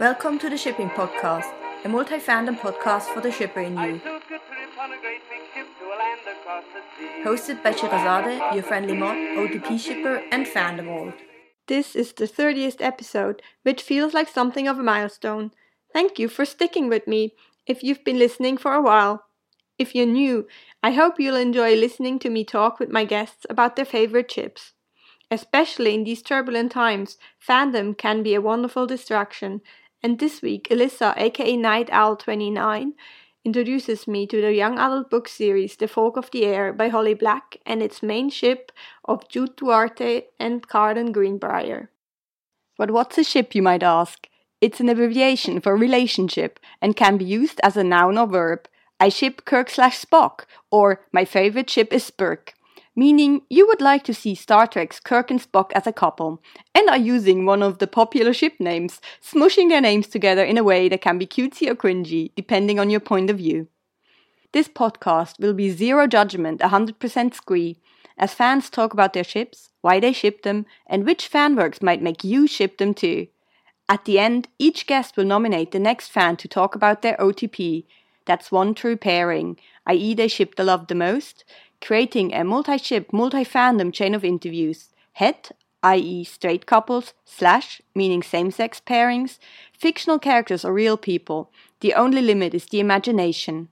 Welcome to the Shipping Podcast, a multi-fandom podcast for the shipper in you. Hosted by Shirazade, your friendly mod, OTP shipper and fandom old. This is the 30th episode, which feels like something of a milestone. Thank you for sticking with me if you've been listening for a while. If you're new, I hope you'll enjoy listening to me talk with my guests about their favorite ships. Especially in these turbulent times, fandom can be a wonderful distraction, and this week Alyssa, aka Night Owl 29, introduces me to the young adult book series The Folk of the Air by Holly Black and its main ship of Jude Duarte and Carden Greenbrier. But what's a ship, you might ask? It's an abbreviation for relationship and can be used as a noun or verb. I ship Kirk/Spock, or my favorite ship is Spock, meaning you would like to see Star Trek's Kirk and Spock as a couple, and are using one of the popular ship names, smushing their names together in a way that can be cutesy or cringy, depending on your point of view. This podcast will be zero judgment, 100% scree, as fans talk about their ships, why they ship them, and which fanworks might make you ship them too. At the end, each guest will nominate the next fan to talk about their OTP. That's one true pairing, i.e. they ship the love the most, creating a multi-ship, multi-fandom chain of interviews. Het, i.e. straight couples, / meaning same-sex pairings, fictional characters or real people. The only limit is the imagination.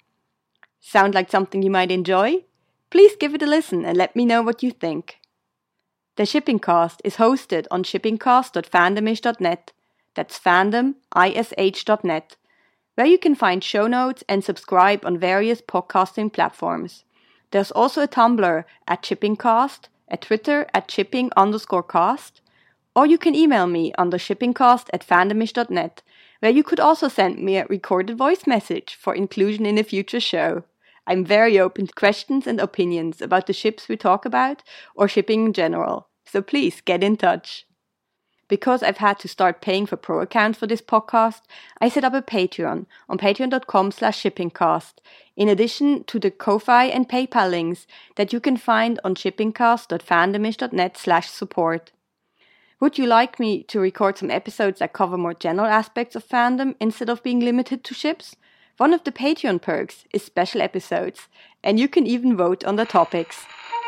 Sound like something you might enjoy? Please give it a listen and let me know what you think. The Shipping Cast is hosted on shippingcast.fandomish.net. That's fandom.ish.net, where you can find show notes and subscribe on various podcasting platforms. There's also a Tumblr at ShippingCast, a Twitter at shipping_cast, or you can email me on the shippingcast@fandomish.net, where you could also send me a recorded voice message for inclusion in a future show. I'm very open to questions and opinions about the ships we talk about, or shipping in general, so please get in touch. Because I've had to start paying for pro accounts for this podcast, I set up a Patreon on patreon.com/shippingcast, in addition to the Ko-Fi and PayPal links that you can find on shippingcast.fandomish.net/support. Would you like me to record some episodes that cover more general aspects of fandom instead of being limited to ships? One of the Patreon perks is special episodes, and you can even vote on the topics.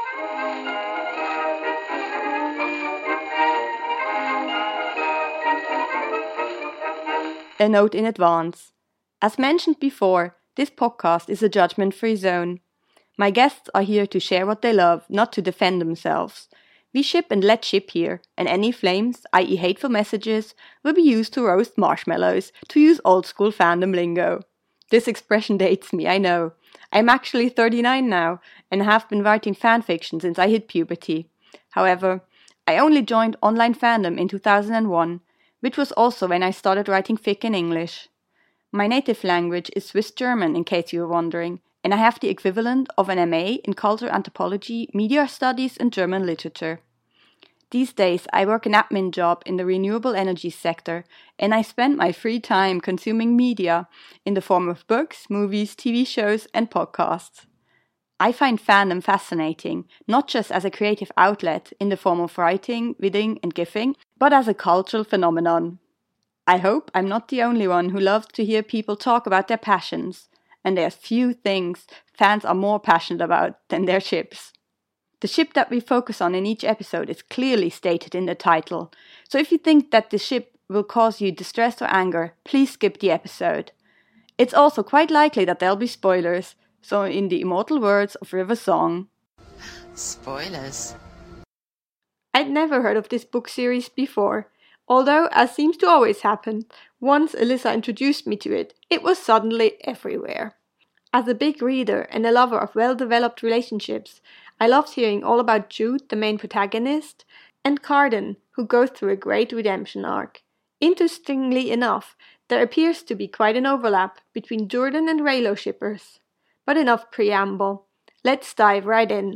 A note in advance. As mentioned before, this podcast is a judgment-free zone. My guests are here to share what they love, not to defend themselves. We ship and let ship here, and any flames, i.e. hateful messages, will be used to roast marshmallows, to use old-school fandom lingo. This expression dates me, I know. I'm actually 39 now, and have been writing fanfiction since I hit puberty. However, I only joined online fandom in 2001, which was also when I started writing fic in English. My native language is Swiss German, in case you were wondering, and I have the equivalent of an MA in Cultural Anthropology, Media Studies and German Literature. These days I work an admin job in the renewable energy sector, and I spend my free time consuming media in the form of books, movies, TV shows and podcasts. I find fandom fascinating, not just as a creative outlet in the form of writing, reading and gifting, but as a cultural phenomenon. I hope I'm not the only one who loves to hear people talk about their passions, and there's few things fans are more passionate about than their ships. The ship that we focus on in each episode is clearly stated in the title, so if you think that the ship will cause you distress or anger, please skip the episode. It's also quite likely that there'll be spoilers, so in the immortal words of River Song, spoilers. I'd never heard of this book series before, although, as seems to always happen, once Alyssa introduced me to it, it was suddenly everywhere. As a big reader and a lover of well-developed relationships, I loved hearing all about Jude, the main protagonist, and Carden, who goes through a great redemption arc. Interestingly enough, there appears to be quite an overlap between Jordan and Reylo shippers. But enough preamble. Let's dive right in.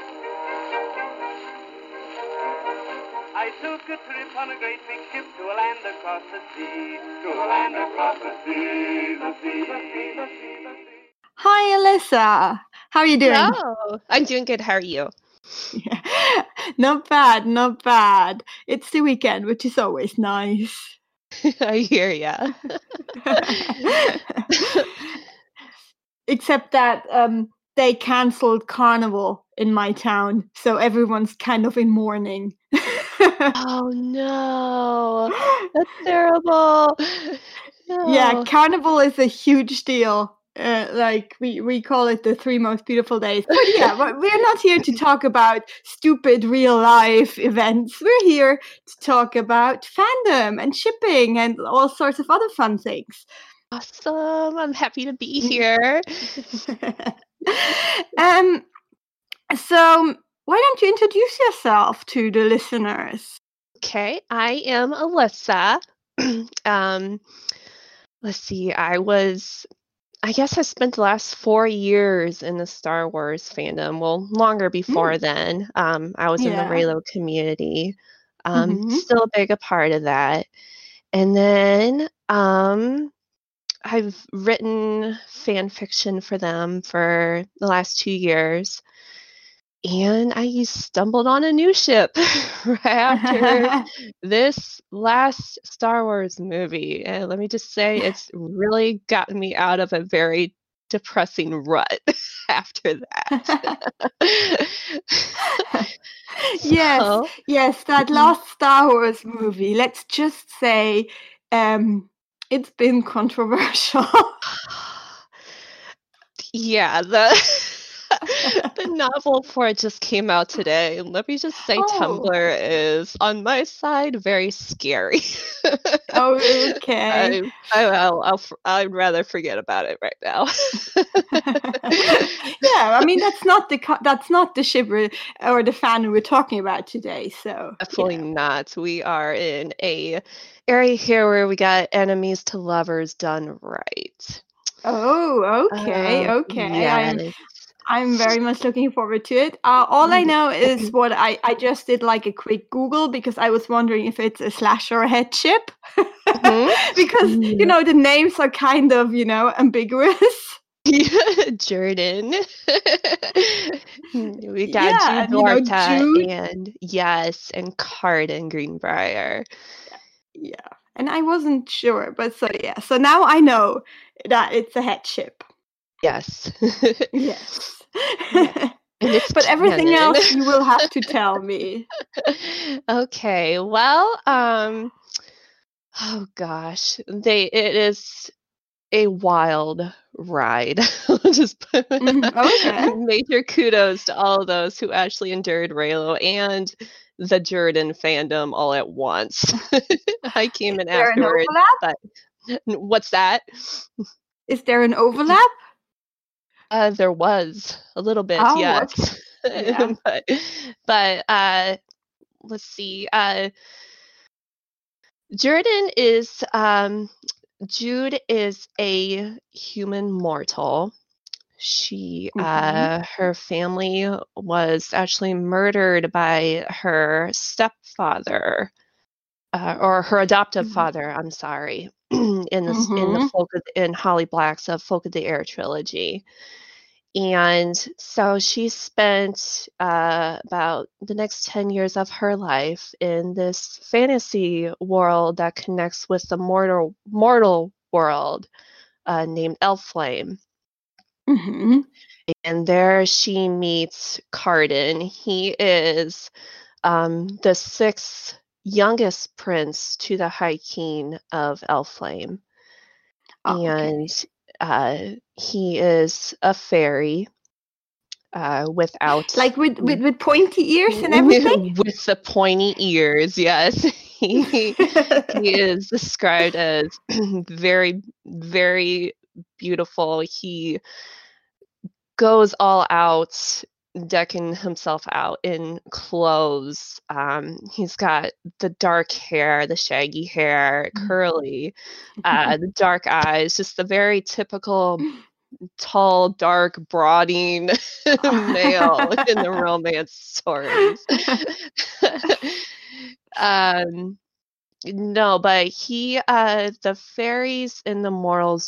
I took a trip on a great big ship to a land across the sea, to a land across the sea, the sea, the sea, the sea, the sea. Hi, Alyssa. How are you doing? Hello. I'm doing good. How are you? Yeah. Not bad, not bad. It's the weekend, which is always nice. I hear ya. Except that they cancelled Carnival in my town, so everyone's kind of in mourning. Oh no, that's terrible. Yeah, No. Carnival is a huge deal. Like we call it the 3 most beautiful days. But yeah, but we're not here to talk about stupid real life events. We're here to talk about fandom and shipping and all sorts of other fun things. Awesome. I'm happy to be here. So why don't you introduce yourself to the listeners? Okay, I am Alyssa. Let's see. I guess I spent the last 4 years in the Star Wars fandom. Well, longer before then. I was in the Yeah. Reylo community. Mhm. Still a big part of that. And then I've written fan fiction for them for the last 2 years. And I stumbled on a new ship right after this last Star Wars movie. And let me just say, it's really gotten me out of a very depressing rut after that. Yes, So, yes, that last Star Wars movie, let's just say it's been controversial. yeah, the novel for it just came out today. And let me just say, Oh. Tumblr is, on my side, very scary. Oh, okay. I'd rather forget about it right now. Yeah, I mean that's not the ship or the fan we're talking about today. So Definitely not. We are in a area here where we got enemies to lovers done right. Oh, okay, okay. Yes. I'm very much looking forward to it. All I know is what I just did like a quick Google because I was wondering if it's a slash or a head ship. Because you know the names are kind of ambiguous. Jordan. We got Yeah, and, Jude Dorta Jude. and Carden Greenbrier. Yeah, and I wasn't sure, but so now I know that it's a head ship. Yes. Yes. Yeah. And it's But everything canon. else you will have to tell me. Okay. Well, oh gosh. It is a wild ride. Just put Okay. major kudos to all of those who actually endured Reylo and the Jordan fandom all at once. I came in Is there an afterwards, overlap? but what's that? Is there an overlap? There was a little bit, Oh, yes. okay. Yeah. but let's see. Jude is a human mortal. She her family was actually murdered by her stepfather or her adoptive father, I'm sorry, in Holly Black's Folk of the Air trilogy. And so she spent about the next 10 years of her life in this fantasy world that connects with the mortal world named Elflame. Mm-hmm. And there she meets Carden. He is the sixth youngest prince to the High King of Elflame. Oh, And he is a fairy. Without with pointy ears and everything. With the pointy ears, yes. He is described as very, very beautiful. He goes all out, decking himself out in clothes. He's got the dark hair, the shaggy hair, curly, the dark eyes, just the very typical tall, dark, brooding male in the romance stories. No, but the fairies and the mortals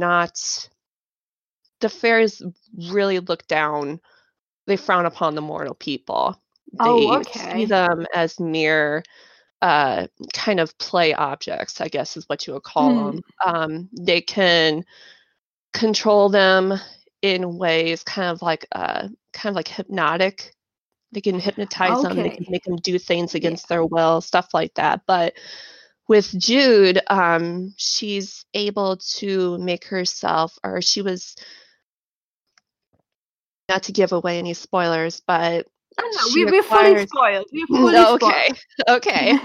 the fairies really look down. They frown upon the mortal people. They see them as mere kind of play objects, I guess is what you would call them. They can control them in ways kind of like hypnotic. They can hypnotize them. They can make them do things against their will, stuff like that. But with Jude, she's able to make herself, or she was, not to give away any spoilers, but we're fully spoiled. Okay.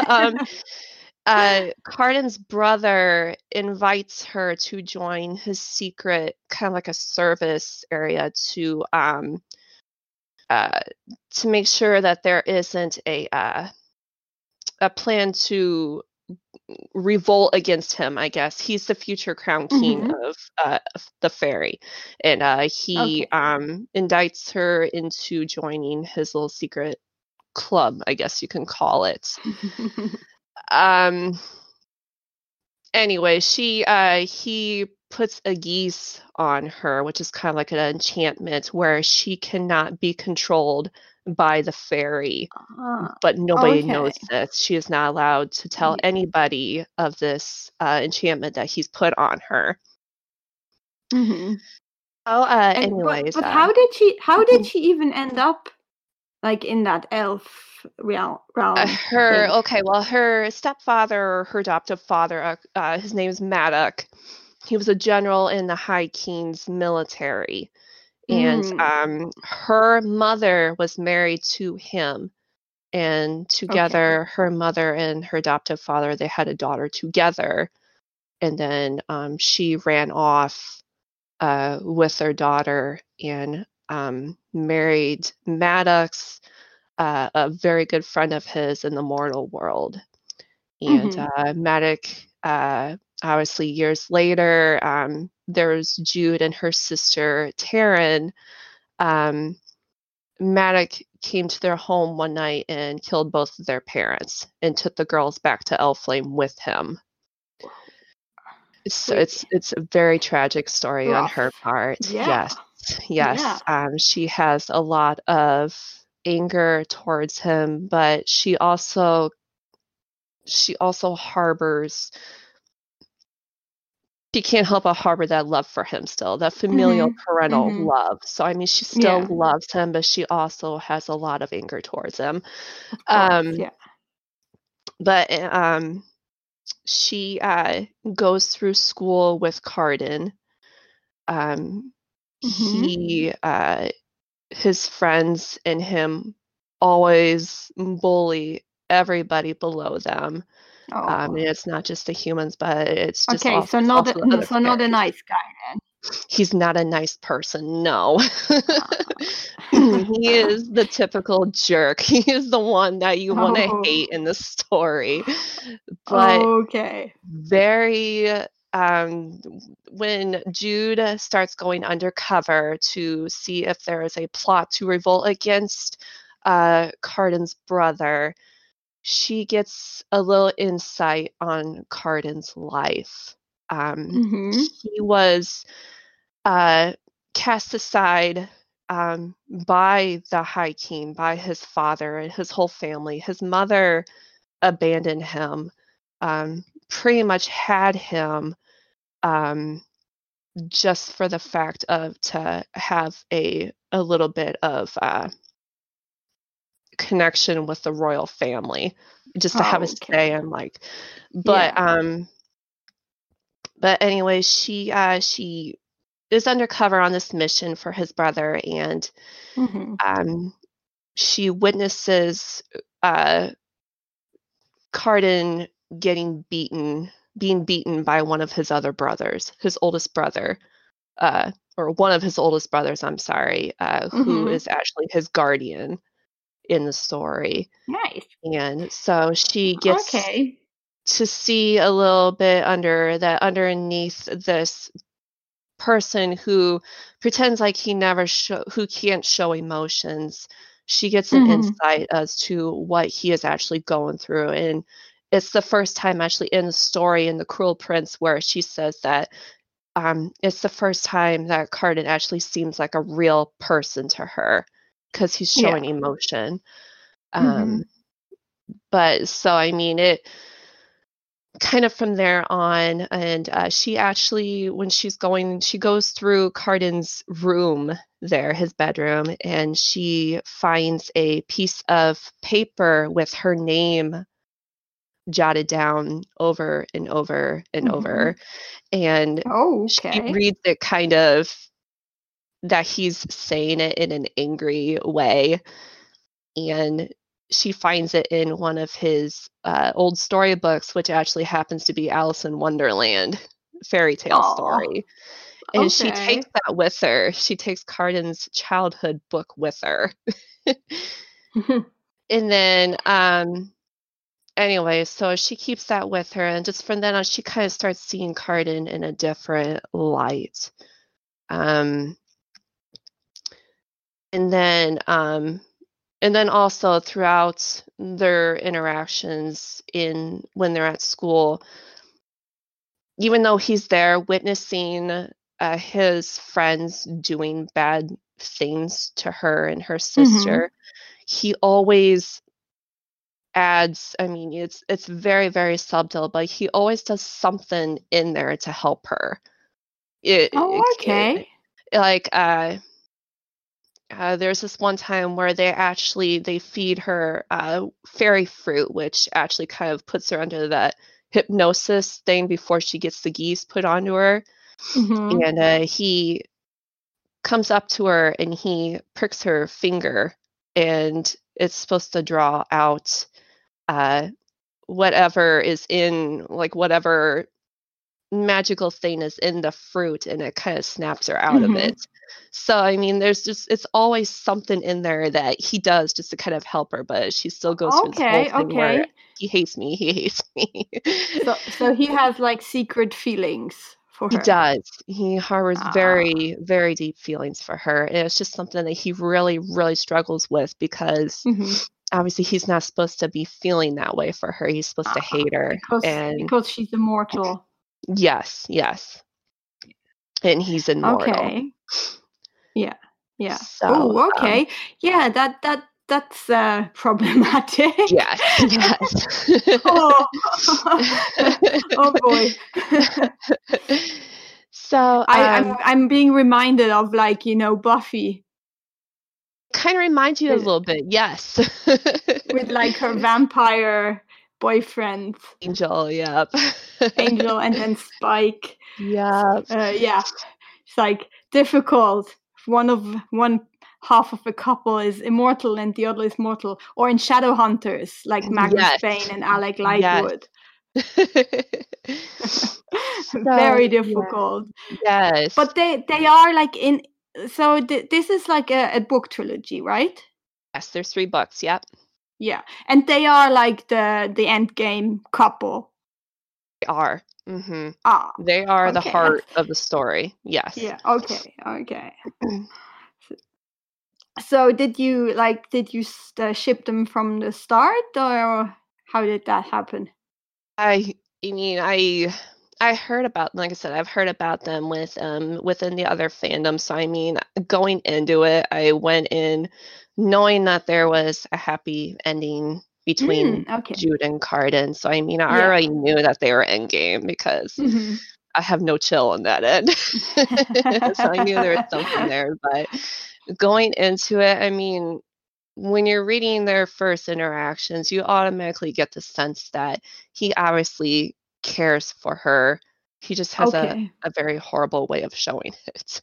Cardan's brother invites her to join his secret, kind of like a service area to make sure that there isn't a plan to revolt against him, I guess. He's the future crown king of the fairy, and he indicts her into joining his little secret club, I guess you can call it. Anyway, he puts a geese on her, which is kind of like an enchantment where she cannot be controlled by the fairy, but nobody knows this. She is not allowed to tell anybody of this enchantment that he's put on her. Anyways, but how did she even end up like in that elf realm? Her stepfather, her adoptive father, his name is Maddox. He was a general in the High King's military. And her mother was married to him, and together her mother and her adoptive father, they had a daughter together. And then she ran off with their daughter and married Maddox, a very good friend of his in the mortal world. And Maddox, obviously years later, there's Jude and her sister Taryn. Maddox came to their home one night and killed both of their parents and took the girls back to Elflame with him. So it's a very tragic story on her part. Yes. She has a lot of anger towards him, but she also harbors. She can't help but harbor that love for him still, that familial parental love. So, I mean, she still loves him, but she also has a lot of anger towards him. But she goes through school with Cardan. His friends and him always bully everybody below them. And it's not just the humans, but it's just so not a nice guy then. He's not a nice person, no. He is the typical jerk. He is the one that you want to hate in the story. But very when Jude starts going undercover to see if there is a plot to revolt against Cardan's brother, she gets a little insight on Cardan's life. He was cast aside by the High King, by his father and his whole family. His mother abandoned him, pretty much had him just for the fact of to have a little bit of connection with the royal family, just to have a say in like. But anyway, she is undercover on this mission for his brother, and she witnesses Cardan being beaten by one of his other brothers, his oldest brother, or one of his oldest brothers, I'm sorry, who is actually his guardian in the story. Nice. And so she gets to see a little bit underneath this person who pretends like who can't show emotions. She gets an insight as to what he is actually going through. And it's the first time actually in the story in The Cruel Prince where she says that it's the first time that Cardan actually seems like a real person to her because he's showing emotion. But so, I mean, it kind of from there on, and she actually, when she goes through Cardin's room there, his bedroom, and she finds a piece of paper with her name jotted down over and over and over. And she reads it kind of that he's saying it in an angry way. And she finds it in one of his old storybooks, which actually happens to be Alice in Wonderland fairy tale story. And she takes that with her. She takes Cardin's childhood book with her. And then, anyway, so she keeps that with her. And just from then on, she kind of starts seeing Cardin in a different light. And then also throughout their interactions when they're at school, even though he's there witnessing his friends doing bad things to her and her sister, he always adds, I mean, it's very, very subtle, but he always does something in there to help her. There's this one time where they feed her fairy fruit, which actually kind of puts her under that hypnosis thing before she gets the geese put onto her. And he comes up to her and he pricks her finger, and it's supposed to draw out whatever is in, like, whatever magical thing is in the fruit, and it kind of snaps her out of it. So, I mean, it's always something in there that he does just to kind of help her, but she still goes through this whole thing where he hates me. So he has like secret feelings for her. He does. He harbors very, very deep feelings for her. And it's just something that he really, really struggles with, because obviously he's not supposed to be feeling that way for her. He's supposed to hate her. Because she's immortal. Yes. And he's immortal. Okay. Yeah. So, yeah, that's problematic. Yes. Oh boy. So I'm being reminded of, like, Buffy. Kind of reminds you a little bit, yes. With like her vampire boyfriend. Angel, yep. Angel, and then Spike. Yeah. It's like difficult. One half of the couple is immortal and the other is mortal. Or in Shadowhunters, like Magnus Bane and Alec Lightwood. Very difficult. Yes. But they are like in. So this is like a book trilogy, right? Yes, there's 3 books. Yep. Yeah, and they are like the end game couple. They are. They are the heart of the story. Yes. Yeah. Okay. So did you ship them from the start, or how did that happen? I mean, I heard about, like I said, I've heard about them within the other fandoms. So, I mean, going into it, I went in knowing that there was a happy ending between Jude and Cardin. So, I mean, I already knew that they were endgame, because I have no chill on that end. So I knew there was something there. But going into it, I mean, when you're reading their first interactions, you automatically get the sense that he obviously cares for her. He just has a very horrible way of showing it.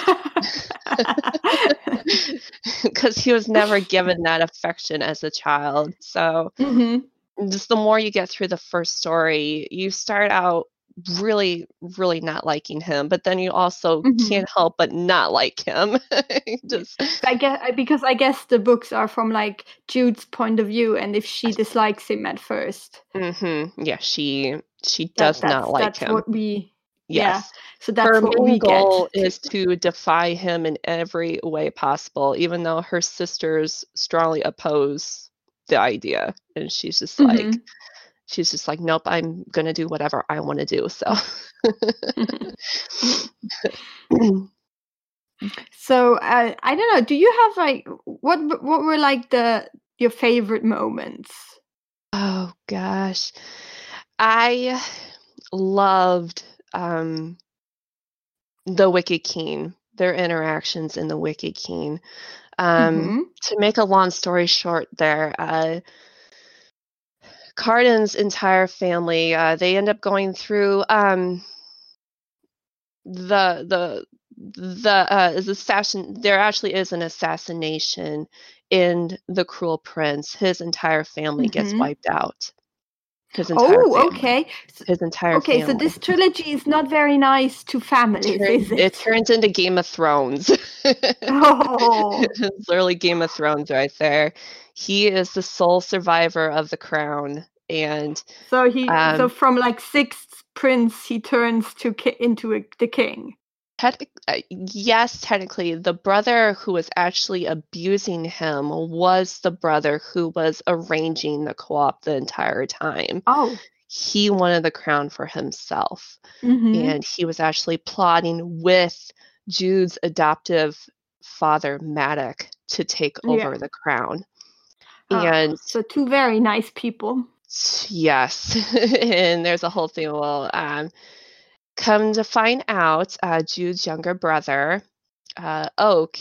Because he was never given that affection as a child. So just the more you get through the first story, you start out really, really not liking him, but then you also can't help but not like him. I guess the books are from like Jude's point of view, and if she dislikes him at first, yeah, she does not like that's him. What we so that's her main goal is to defy him in every way possible, even though her sisters strongly oppose the idea, and she's just like, nope, I'm gonna do whatever I want to do. So So I don't know, do you have like what were like your favorite moments Oh gosh. I loved the Wicked King, their interactions in the Wicked King. To make a long story short there, Cardan's entire family, they end up going through is assassin. There actually is an assassination in The Cruel Prince. His entire family gets wiped out. His entire family. Okay. His entire Okay, family. so this trilogy is not very nice to families, is it? It turns into Game of Thrones. Oh. It's literally Game of Thrones right there. He is the sole survivor of the crown, and So so from like sixth prince, he turns into the king. Yes, technically, the brother who was actually abusing him was the brother who was arranging the co-op the entire time. Oh. He wanted the crown for himself, and he was actually plotting with Jude's adoptive father, Maddox, to take over the crown. And so two very nice people. Yes, and there's a whole thing. Well, come to find out, Jude's younger brother, Oak,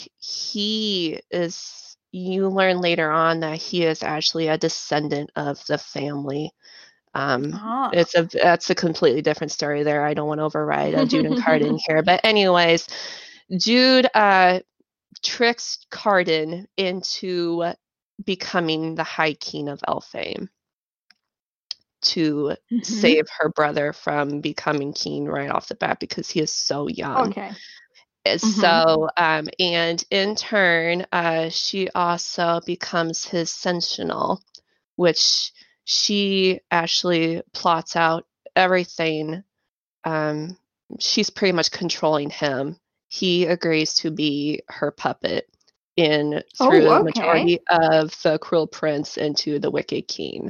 you learn later on that he is actually a descendant of the family. That's a completely different story there. I don't want to override Jude and Cardan here. But anyways, Jude tricks Cardan into becoming the High King of Elfhame to save her brother from becoming king right off the bat because he is so young. Okay. So, and in turn, she also becomes his sentinel, which she actually plots out everything. She's pretty much controlling him. He agrees to be her puppet through the majority of the Cruel Prince into the Wicked King.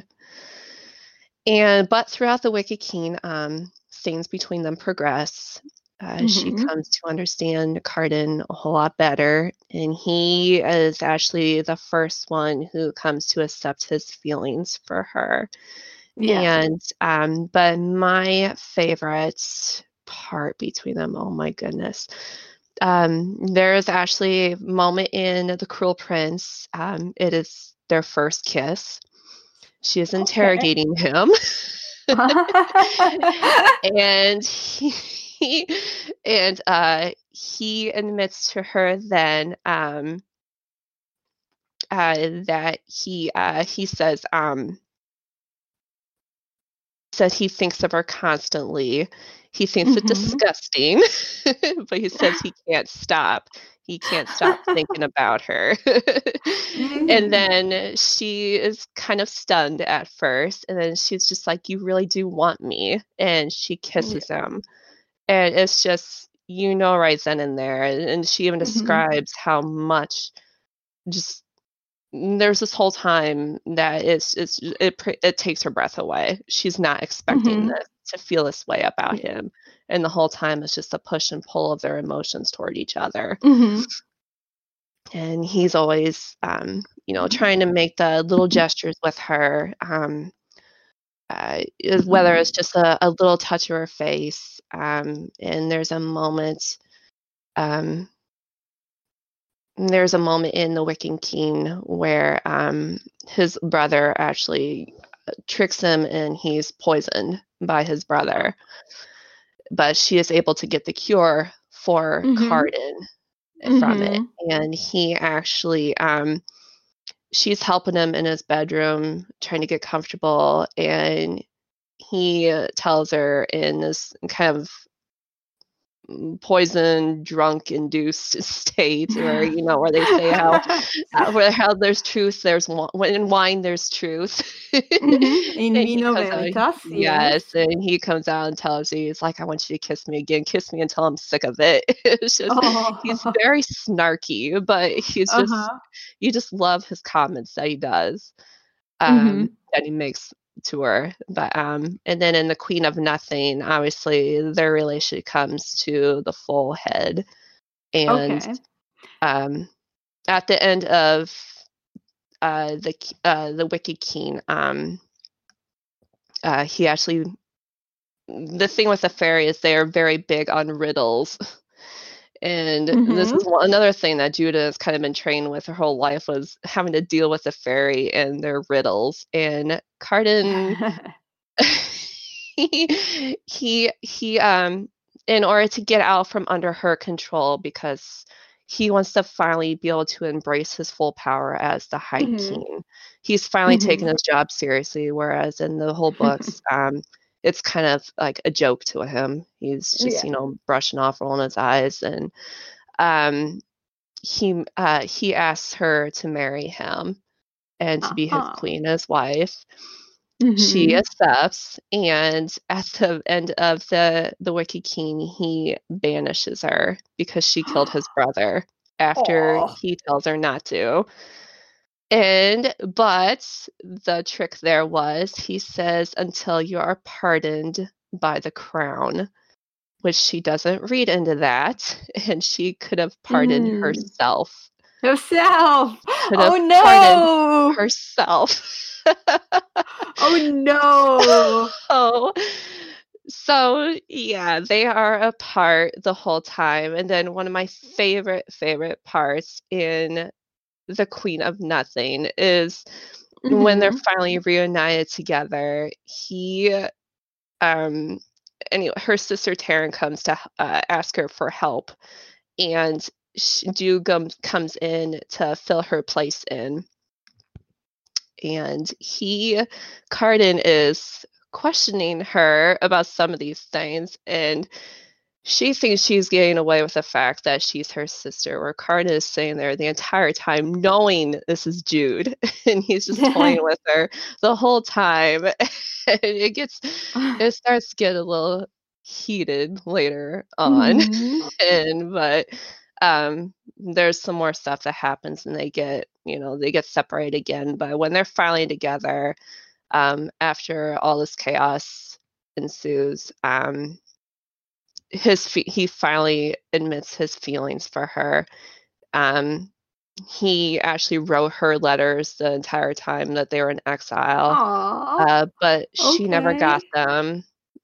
But throughout the Wicked King, things between them progress. She comes to understand Cardan a whole lot better, and he is actually the first one who comes to accept his feelings for her. Yeah. And but my favorite part between them, oh my goodness. There is actually a moment in The Cruel Prince. It is their first kiss. She is interrogating him. And he admits to her then that he says he thinks of her constantly. He thinks it disgusting, but he says he can't stop. He can't stop thinking about her. And then she is kind of stunned at first, and then she's just like, "You really do want me?" And she kisses him. And it's just, right then and there. And she even describes how much there's this whole time that it takes her breath away. She's not expecting this, to feel this way about him. And the whole time it's just a push and pull of their emotions toward each other. And he's always, trying to make the little gestures with her, whether it's just a little touch of her face. And there's a moment in the Wicked King where his brother actually tricks him and he's poisoned by his brother. But she is able to get the cure for Cardan from it. And he actually, she's helping him in his bedroom, trying to get comfortable. And he tells her in this kind of poison, drunk, induced state, where where they say how there's truth, in wine there's truth. In vino veritas. Yes, and he comes out and tells you, he's like, "I want you to kiss me again, kiss me until I'm sick of it." It's just, he's very snarky, but he's just you just love his comments that he does, that he makes to her. But and then in The Queen of Nothing, obviously their relationship comes to the full head. And at the end of the Wicked King, he actually, the thing with the fairy is they are very big on riddles. And this is another thing that Judah has kind of been trained with her whole life, was having to deal with the fairy and their riddles. And Cardan, he in order to get out from under her control, because he wants to finally be able to embrace his full power as the High King. He's finally taken his job seriously, whereas in the whole books, it's kind of like a joke to him. He's just, brushing off, rolling his eyes, and he asks her to marry him and to be his queen, his wife. She accepts, and at the end of the Wicked King, he banishes her because she killed his brother after he tells her not to. But the trick there was, he says, until you are pardoned by the crown, which she doesn't read into that, and she could have pardoned herself. Herself! Oh no! Herself. Oh no! So yeah, they are apart the whole time. And then one of my favorite parts in The Queen of Nothing is when they're finally reunited together. Anyway, her sister Taryn comes to ask her for help, and Jude comes in to fill her place in. And Cardan is questioning her about some of these things, and she thinks she's getting away with the fact that she's her sister, where Cardan is sitting there the entire time knowing this is Jude, and he's just toying with her the whole time. And it starts to get a little heated later on. But there's some more stuff that happens, and they get separated again. But when they're finally together, after all this chaos ensues, he finally admits his feelings for her. He actually wrote her letters the entire time that they were in exile, but she never got them.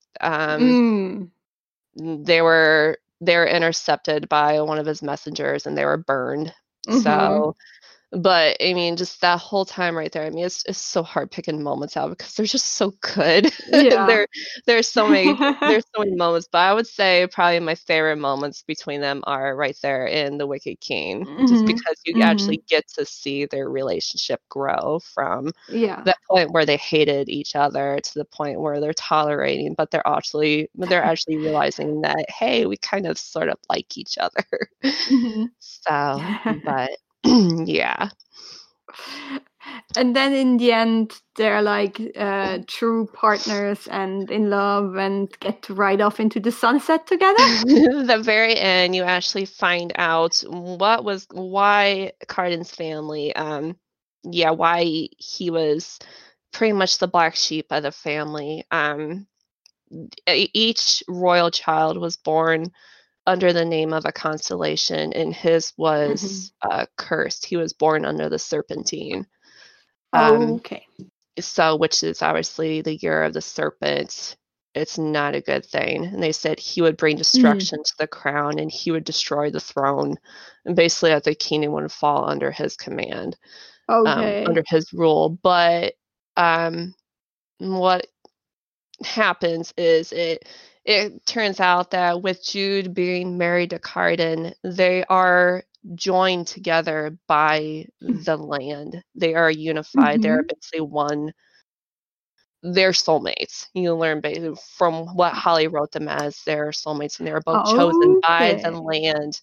They were intercepted by one of his messengers, and they were burned. So, but I mean, just that whole time right there, I mean, it's so hard picking moments out because they're just so good. Yeah. there's so many moments, but I would say probably my favorite moments between them are right there in The Wicked King, just because you actually get to see their relationship grow from that point where they hated each other to the point where they're tolerating, but they're actually realizing that, hey, we kind of sort of like each other. So, but yeah. And then in the end, they're like true partners and in love and get to ride off into the sunset together. The very end, you actually find out why Cardan's family, why he was pretty much the black sheep of the family. Each royal child was born under the name of a constellation, and his was cursed. He was born under the Serpentine. So, which is obviously the year of the serpent. It's not a good thing. And they said he would bring destruction to the crown, and he would destroy the throne, and basically that the kingdom would fall under his command, under his rule. But what happens is it turns out that with Jude being married to Cardan, they are joined together by the land. They are unified. They're basically one. They're soulmates. You learn basically from what Holly wrote them as, they're soulmates, and they were both chosen by the land.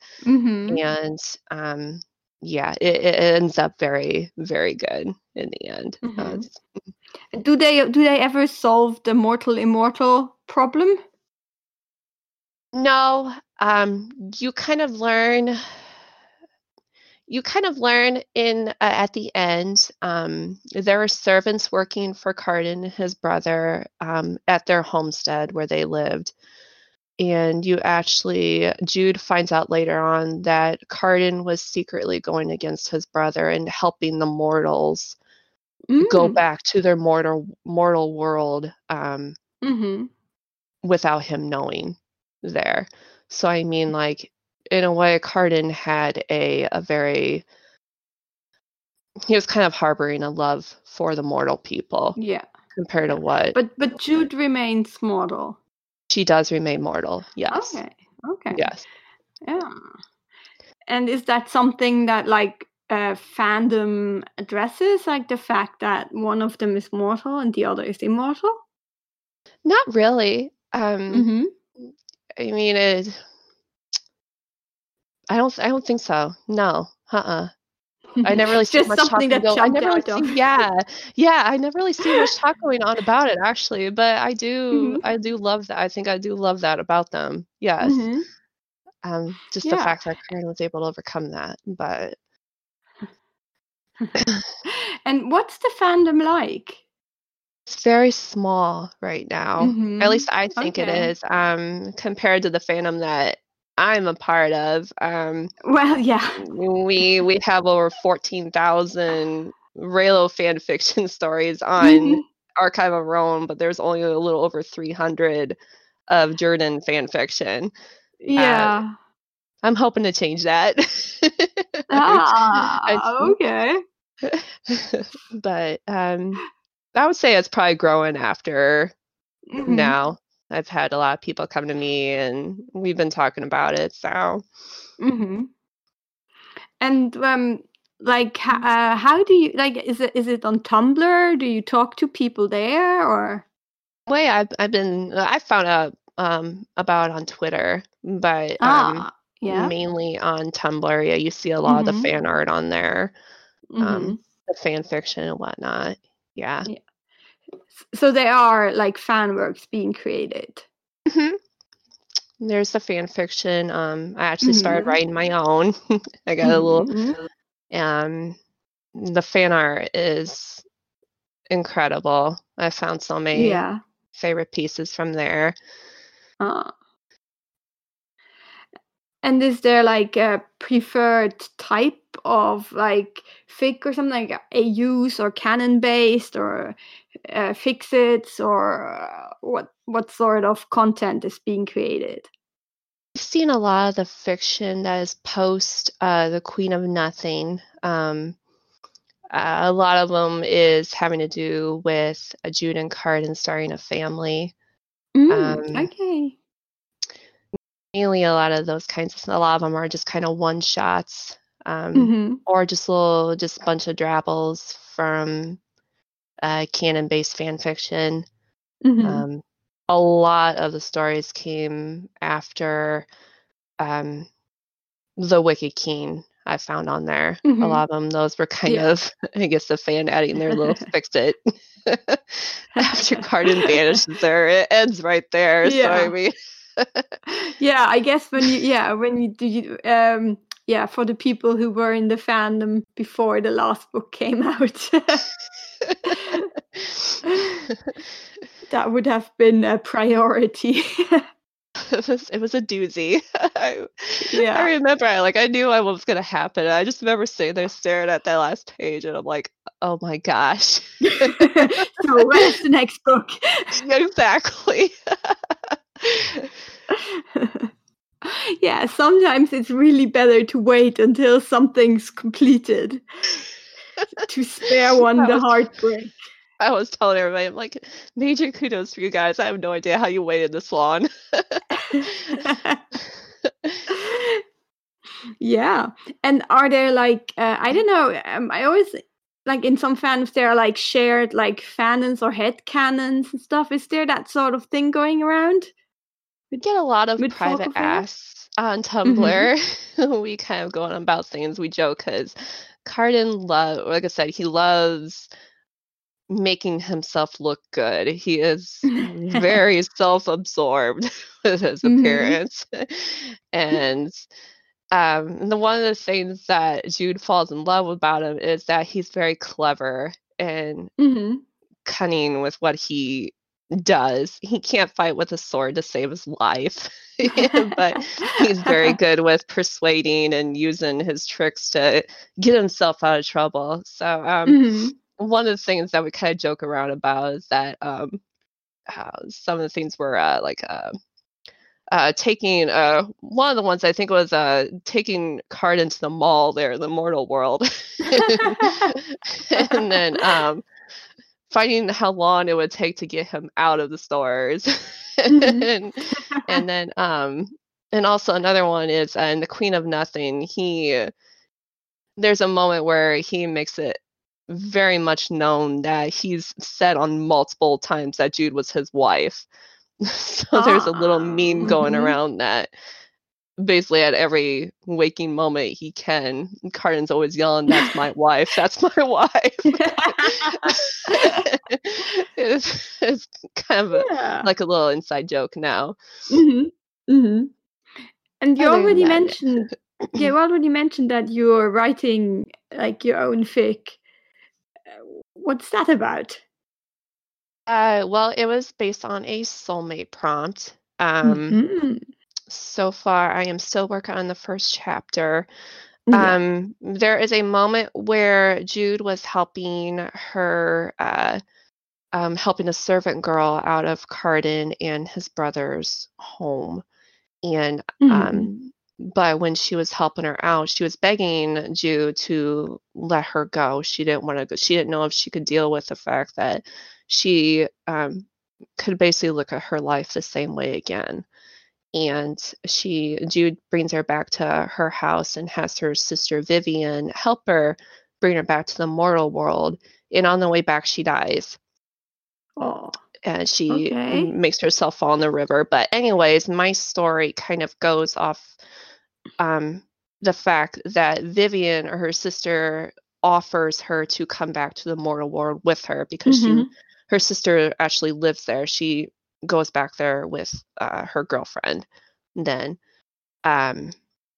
And it ends up very, very good in the end. Do they ever solve the mortal immortal problem? No. You kind of learn in at the end. There were servants working for Cardan and his brother at their homestead where they lived. And Jude finds out later on that Cardan was secretly going against his brother and helping the mortals go back to their mortal world without him knowing there. So I mean, like, in a way, Cardan had a very, he was kind of harboring a love for the mortal people. Yeah. Compared to what? But Jude remains mortal. She does remain mortal, yes. Okay. Yes. Yeah. And is that something that, like, fandom addresses, like the fact that one of them is mortal and the other is immortal? Not really. I mean, I don't think so. No. I never really see Just much something talk that jumped I never out really of. yeah. I never really see much talk going on about it, actually. But I do love that. I think I do love that about them. Yes. Just the fact that Cardan was able to overcome that. But and what's the fandom like? It's very small right now. At least I think it is. Compared to the fandom that I'm a part of. Well, yeah. We have over 14,000 Reylo fan fiction stories on Archive of Rome, but there's only a little over 300 of Jordan fan fiction. Yeah. I'm hoping to change that. Okay. But I would say it's probably growing after now. I've had a lot of people come to me and we've been talking about it. So, and like, how do you, like? Is it on Tumblr? Do you talk to people there, or? Way I found out about on Twitter, but mainly on Tumblr. Yeah, you see a lot of the fan art on there, the fan fiction and whatnot. Yeah. So there are like fan works being created. There's the fan fiction. I actually started writing my own. I got a little. The fan art is incredible. I found so many favorite pieces from there. And is there like a preferred type of like fic or something, like AUs or canon based or fixits, or what sort of content is being created? I've seen a lot of the fiction that is post the Queen of Nothing. A lot of them is having to do with Jude and Cardan starting a family. Okay. Mainly a lot of those kinds a lot of them are just kind of one shots, or just a bunch of drabbles from canon based fan fiction. A lot of the stories came after the Wicked King I found on there. A lot of them, those were kind of, I guess, the fan adding their little fix it. After Cardan vanishes there, it ends right there. Yeah. So I mean, I guess when you do, for the people who were in the fandom before the last book came out, that would have been a priority. It was a doozy. I remember, I knew what was going to happen. I just remember sitting there staring at that last page, and I'm like, oh my gosh. So where's the next book? Exactly. Yeah, sometimes it's really better to wait until something's completed to spare one the heartbreak. I was telling everybody, I'm like, major kudos for you guys. I have no idea how you waited this long. Yeah. And are there like, I don't know, I always, like in some fandoms, there are like shared like fanons or headcanons and stuff. Is there that sort of thing going around? We get a lot of private asks on Tumblr. We kind of go on about things. We joke because Cardan like I said, he loves making himself look good. He is very self-absorbed with his appearance. And one of the things that Jude falls in love about him is that he's very clever and cunning with what he does. He can't fight with a sword to save his life, but he's very good with persuading and using his tricks to get himself out of trouble. So one of the things that we kind of joke around about is that some of the things were taking one of the ones I think was taking Cardin to the mall there in the mortal world, and then finding how long it would take to get him out of the stores, and then and also another one is in the Queen of Nothing. There's a moment where he makes it very much known that he's said on multiple times that Jude was his wife. So there's a little meme going around that basically at every waking moment he can, Cardin's always yelling, "That's my wife, that's my wife." It's kind of like a little inside joke now. And you already mentioned that you're writing like your own fic. What's that about? Well, it was based on a soulmate prompt. So far, I am still working on the first chapter. There is a moment where Jude was helping her, helping a servant girl out of Cardin and his brother's home. And but when she was helping her out, she was begging Jude to let her go. She didn't want to go. She didn't know if she could deal with the fact that she could basically look at her life the same way again. And Jude brings her back to her house and has her sister Vivian help her bring her back to the mortal world. And on the way back, she dies. And she makes herself fall in the river. But anyways, my story kind of goes off the fact that Vivian, or her sister, offers her to come back to the mortal world with her because her sister actually lives there. She goes back there with her girlfriend then. And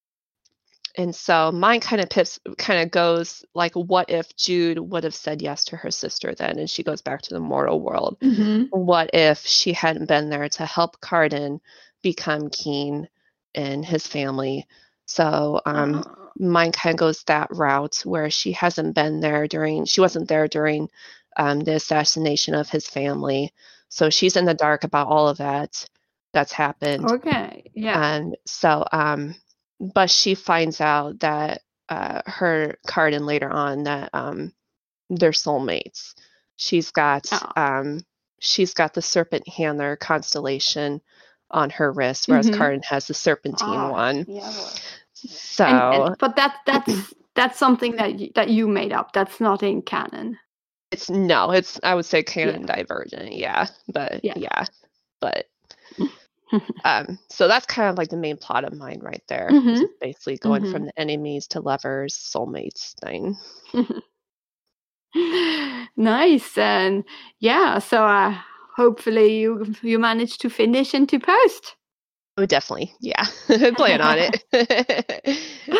so mine kind of goes like, what if Jude would have said yes to her sister then and she goes back to the mortal world? What if she hadn't been there to help Cardin become king and his family? So mine kind of goes that route where she wasn't there during the assassination of his family. So she's in the dark about all of that's happened. And so but she finds out that her Cardin later on that they're soulmates. She's got the Serpent Handler constellation on her wrist, whereas Cardin has the Serpentine one. So but that's something that you made up. That's not in canon. It's I would say canon divergent, but so that's kind of like the main plot of mine right there. It's basically going from the enemies to lovers, soulmates thing. Nice. And so hopefully you managed to finish and to post. Oh, definitely. Yeah. Plan on it.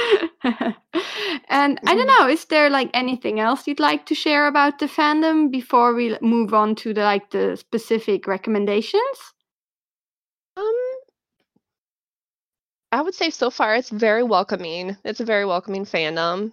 And I don't know, is there like anything else you'd like to share about the fandom before we move on to the specific recommendations? I would say so far it's very welcoming. It's a very welcoming fandom.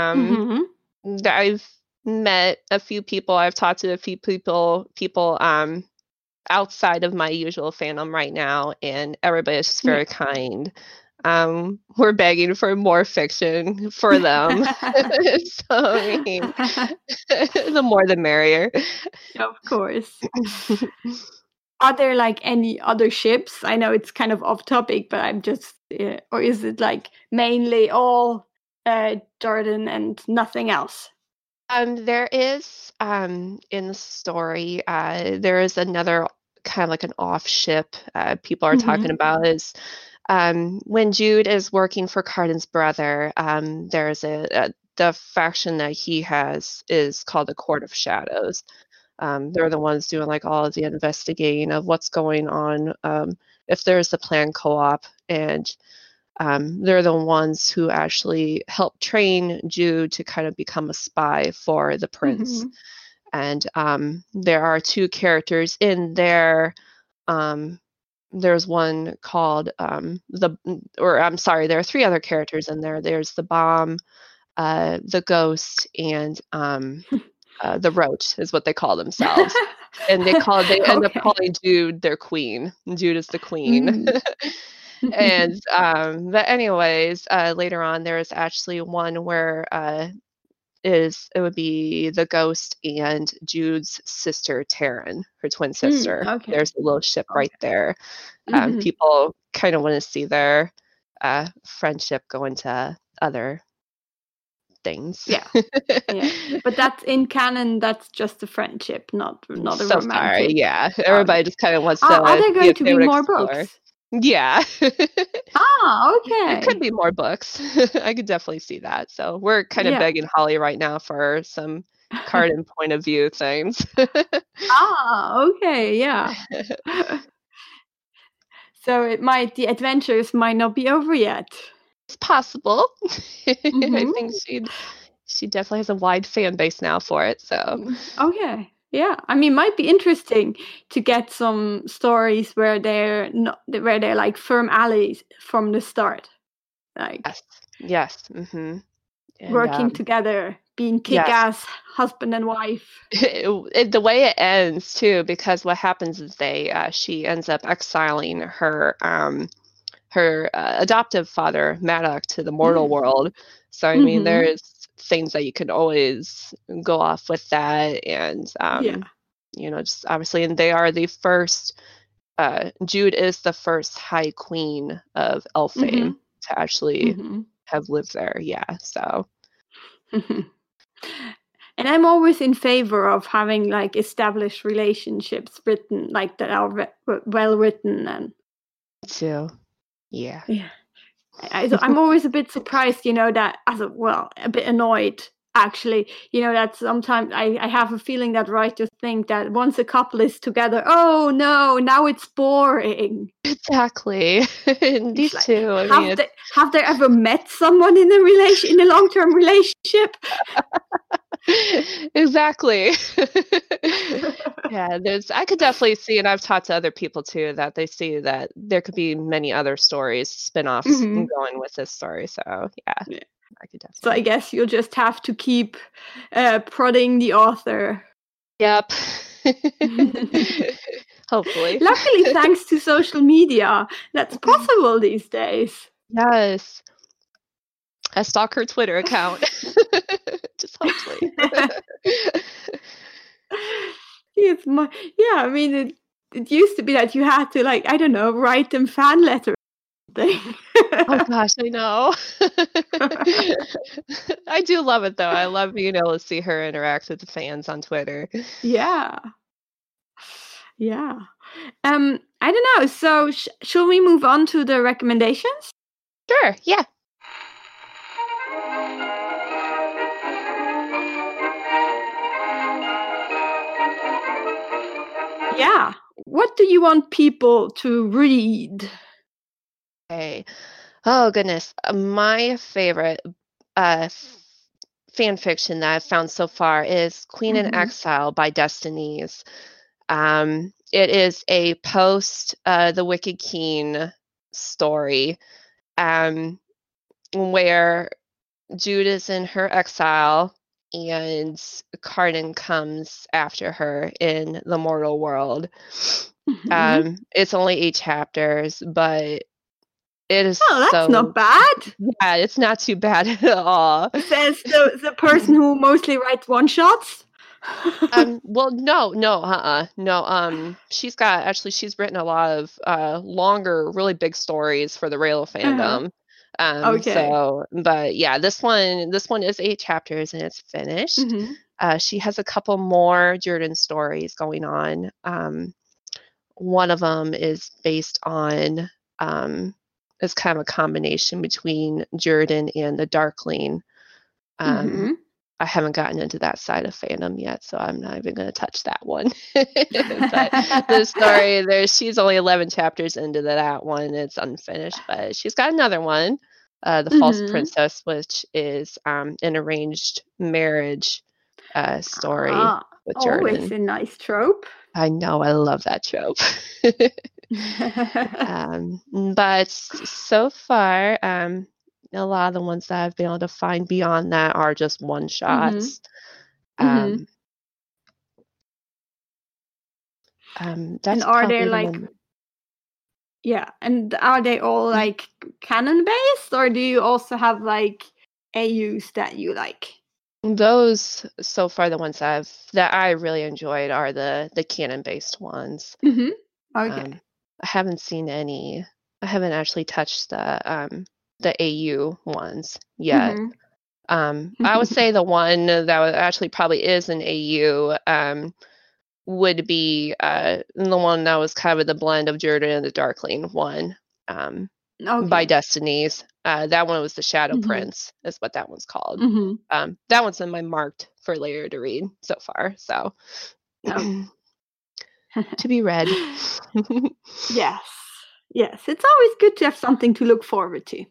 I've met a few people. I've talked to a few people outside of my usual fandom right now, and everybody is just very kind. We're begging for more fiction for them. So, I mean, the more the merrier. Of course. Are there like any other ships? I know it's kind of off topic, but I'm just, or is it like mainly all Jordan and nothing else? There is, in the story, there is another kind of like an off ship people are talking about is when Jude is working for Cardin's brother, there's the faction that he has is called the Court of Shadows. They're the ones doing like all of the investigating of what's going on, if there's the planned co-op, and they're the ones who actually help train Jude to kind of become a spy for the prince. And there are two characters in there. There's one called there are three other characters in there. There's the Bomb, the Ghost, and The Roach is what they call themselves. And they end up Okay. calling Jude their queen. Jude is the queen. And but anyways, later on there's actually one where it would be the Ghost and Jude's sister Taryn, her twin sister. Okay. There's a little ship right there. Mhm. People kind of want to see their friendship go into other things. Yeah. But that's in canon. That's just a friendship, not a So romantic. far, yeah. Everybody just kind of wants to. Are there see going if to they be would more explore. books? Yeah. Okay. It could be more books. I could definitely see that. So we're kind of Yeah. begging Holly right now for some Cardan point of view things. Okay, yeah. So the adventures might not be over yet. It's possible. I Mhm. think she definitely has a wide fan base now for it. So Okay. Yeah. I mean, might be interesting to get some stories where they're like firm allies from the start. Like yes. Mm-hmm. And, working together, being kick-ass husband and wife. The way it ends too, because what happens is she ends up exiling her adoptive father Maddox to the mortal world. So I mean, there's things that you can always go off with that, and just obviously, and they are the first. Jude is the first High Queen of Elfame to actually have lived there. Yeah, so. And I'm always in favor of having like established relationships written like that are well written and. Too. Yeah. I'm always a bit surprised, that a bit annoyed actually, that sometimes I have a feeling that writers think that once a couple is together, oh no, now it's boring. Exactly. These like, two, I mean, have they ever met someone in a long-term relationship? Exactly. Yeah, I could definitely see, and I've talked to other people too, that they see that there could be many other stories, spin-offs going with this story. So yeah. I could definitely. So I guess you'll just have to keep prodding the author. Yep. Hopefully. Luckily, thanks to social media, that's possible these days. Yes. I stalk her Twitter account. Just hopefully. I mean, it used to be that you had to, like, I don't know, write them fan letters. Oh gosh, I know. I do love it though. I love being able to see her interact with the fans on Twitter. Yeah. I don't know. So shall we move on to the recommendations? Sure. Yeah. Yeah. What do you want people to read? Okay. Oh goodness, my favorite fan fiction that I've found so far is Queen in Exile by Destinies. It is a post the Wicked Queen story, where Jude is in her exile and Cardan comes after her in the mortal world. It's only 8 chapters, but it is that's not bad. Yeah, it's not too bad at all. Says the person who mostly writes one-shots. Well, no. She's written a lot of longer, really big stories for the Reylo fandom. Okay. So, but yeah, this one is 8 chapters and it's finished. She has a couple more Jordan stories going on. One of them is based on it's kind of a combination between Jordan and the Darkling. I haven't gotten into that side of fandom yet, so I'm not even going to touch that one. But the story she's only 11 chapters into that one. It's unfinished, but she's got another one, The False Princess, which is an arranged marriage story with Jordan. Always a nice trope. I know, I love that trope. But so far, a lot of the ones that I've been able to find beyond that are just one-shots. That's And are probably there the like, one. yeah, and are they all like canon based, or do you also have like AUs that you like? Those so far the ones that I really enjoyed are the canon based ones. Mm-hmm. Okay. I haven't seen any. I haven't actually touched the AU ones yet. I would say the one that actually probably is an AU would be the one that was kind of the blend of Jordan and the Darkling one by Destinies. That one was the Shadow Prince, is what that one's called. That one's in my marked for later to read so far. So to be read. Yes. Yes. It's always good to have something to look forward to.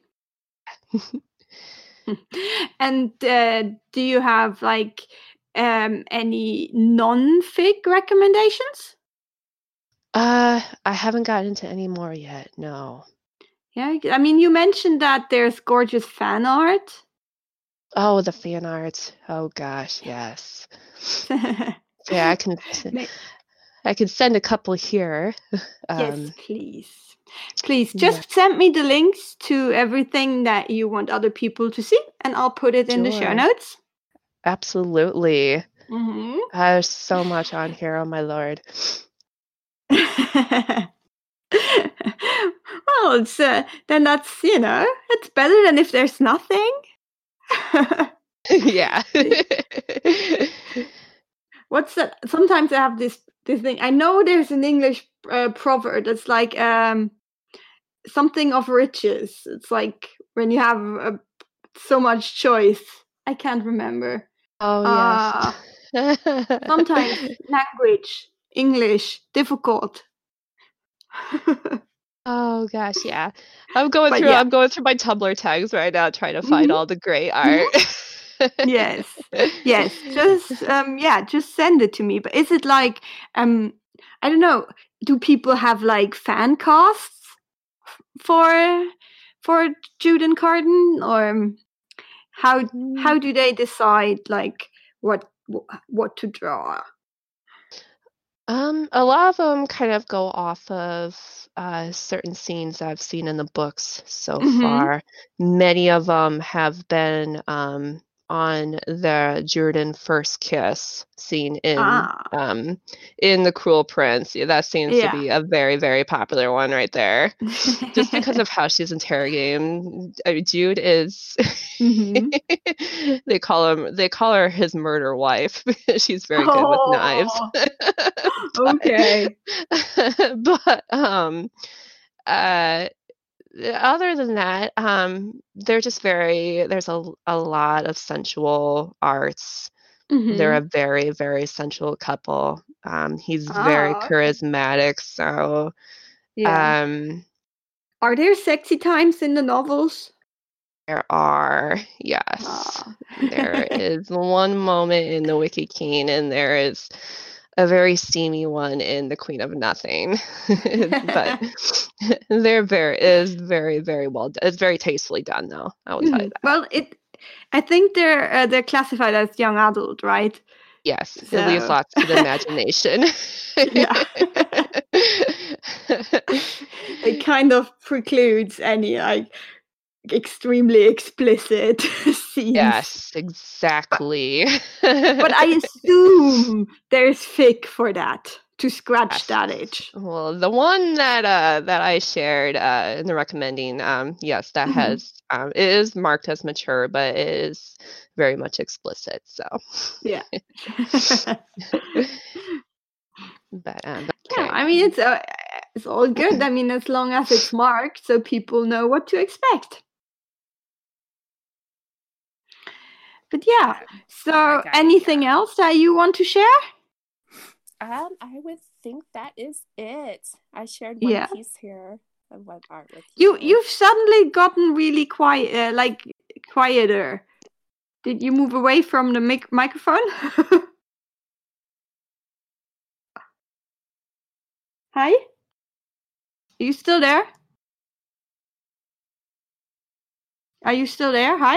And do you have like any non-fic recommendations? I haven't gotten into any more yet. No. Yeah, I mean, you mentioned that there's gorgeous fan art. Oh, the fan art. Oh gosh, yes. Yeah, I can send a couple here. Yes, please. Please just send me the links to everything that you want other people to see, and I'll put it in the show notes. Absolutely. There's so much on here, oh my lord. Well, it's then that's, it's better than if there's nothing. Yeah. What's that? Sometimes I have this thing. I know there's an English proverb that's like something of riches. It's like when you have so much choice. I can't remember. Oh, yes. Sometimes language, English, difficult. Oh gosh, yeah. I'm going through my Tumblr tags right now trying to find all the great art. Yes. Just send it to me. But is it like I don't know, do people have like fan casts for Juden Carden, or how do they decide like what to draw? A lot of them kind of go off of certain scenes I've seen in the books so far. Many of them have been on the Jordan first kiss scene in The Cruel Prince. Yeah, that seems to be a very, very popular one right there. Just because of how she's interrogating. I mean, Jude is they call her his murder wife because she's very good with knives. Okay. But other than that, they're just there's a lot of sensual arts. They're a very, very sensual couple. He's very charismatic, so are there sexy times in the novels? There are, yes. There is one moment in The Wicked King, and there is a very steamy one in The Queen of Nothing. But is very, very well done. It's very tastefully done, though. I will tell you that. Well, I think they're classified as young adult, right? Yes, so. It leaves lots to the imagination. Yeah. It kind of precludes any like extremely explicit scenes. Yes, exactly. But I assume there's fic for that to scratch that itch. Well, the one that I shared in the recommending, yes, that has it is marked as mature, but it is very much explicit. So yeah. But yeah, I mean it's all good. I mean, as long as it's marked, so people know what to expect. But yeah, so anything else that you want to share? I would think that is it. I shared one piece here of web art with you. You've suddenly gotten really quiet, quieter. Did you move away from the microphone? Hi? Are you still there? Are you still there? Hi?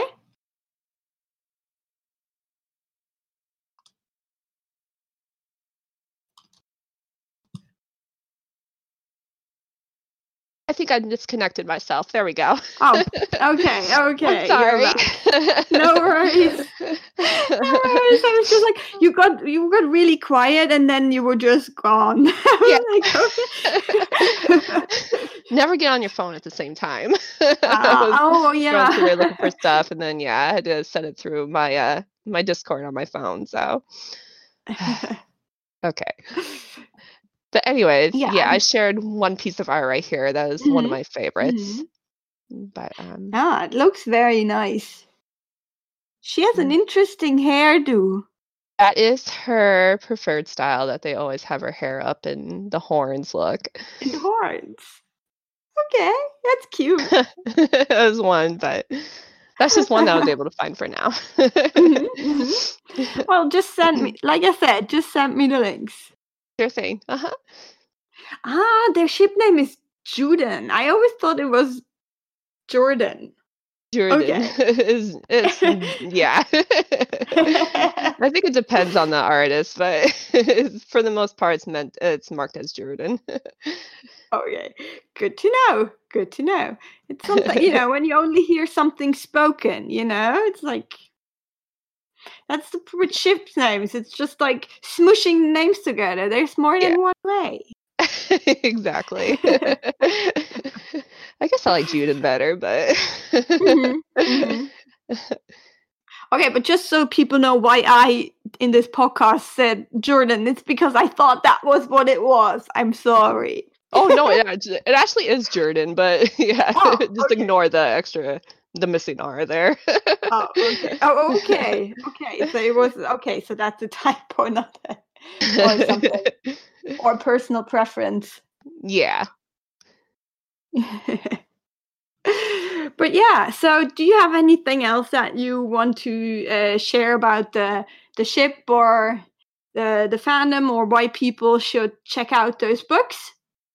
think I disconnected myself. There we go. Oh, okay. I'm sorry. No worries. No worries. I was just like, you got really quiet, and then you were just gone. Yeah. Like, okay. Never get on your phone at the same time. Yeah. Going looking for stuff, and then I had to send it through my my Discord on my phone. So okay. But anyways, I shared one piece of art right here. That is one of my favorites. But it looks very nice. She has an interesting hairdo. That is her preferred style, that they always have her hair up and the horns look. And horns. Okay, that's cute. That was one, but that's just one that I was able to find for now. Well, just send me, like I said, just send me the links. Sure thing. Their ship name is Juden. I always thought it was Jordan. Jordan. Okay. Yeah. I think it depends on the artist, but for the most part, it's marked as Jordan. Okay, good to know. Good to know. It's something, when you only hear something spoken, it's like, that's the with ship names. It's just like smushing names together. There's more than one way. Exactly. I guess I like Juden better, but Okay, but just so people know why I, in this podcast, said Jordan, it's because I thought that was what it was. I'm sorry. Oh, no, it actually is Jordan, but just ignore the missing R there. Oh, okay. Oh, okay. Okay, so it was, so that's a typo, not that, or something. Or personal preference. Yeah. But so do you have anything else that you want to share about the ship or the fandom, or why people should check out those books?